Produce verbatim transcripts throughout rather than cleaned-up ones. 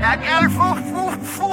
that girl foo foo foo.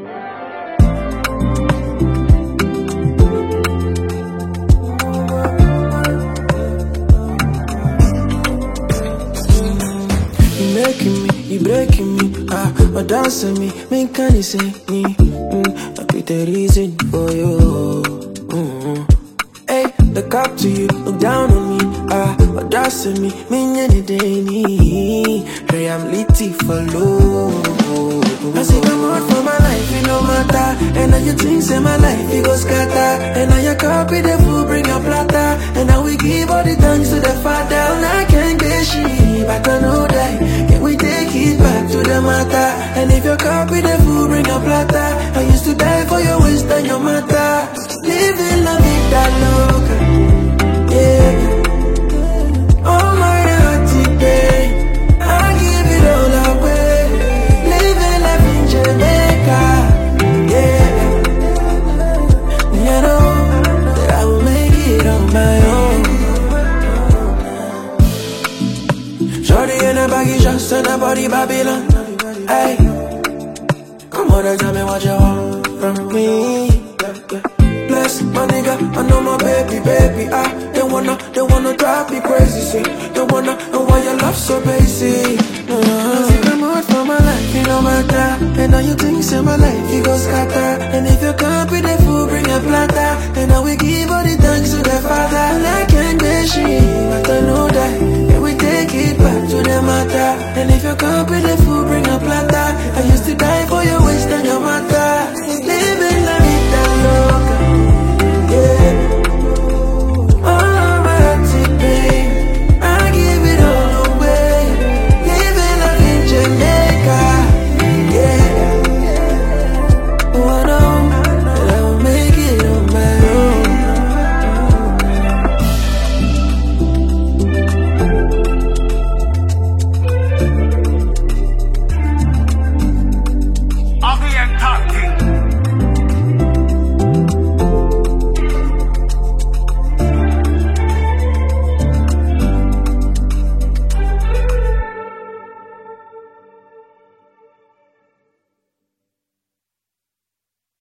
You making me, you breaking me, ah, or dancing me, make can you say me, mm, I be the reason for you, mm. Hey, look up to you, look down on me, ah, or dancing me, me any day, me, hey, I'm litty for low. I say come out for my life, it no matter, and now you think say my life, it go scatter, and now you copy the food, bring your platter, and now we give all the thanks to the Father, and I can't get shit, but I know that, can we take it back to the matter, and if you copy the food, bring your platter, I used to die for your waist and your matter, living la vida loca, yeah, all my heart today, I give it all away. Jamaica, yeah. You know that I will make it on my own. Shorty in a baggy dress and a body Babylon. Hey, come on, tell me what you want from me. Bless my nigga, I know my baby, baby. I they wanna, they wanna drive me crazy. See, they wanna know why your love so basic. Uh-huh. For my life, it no matter. And now you think say my life, it go scatter.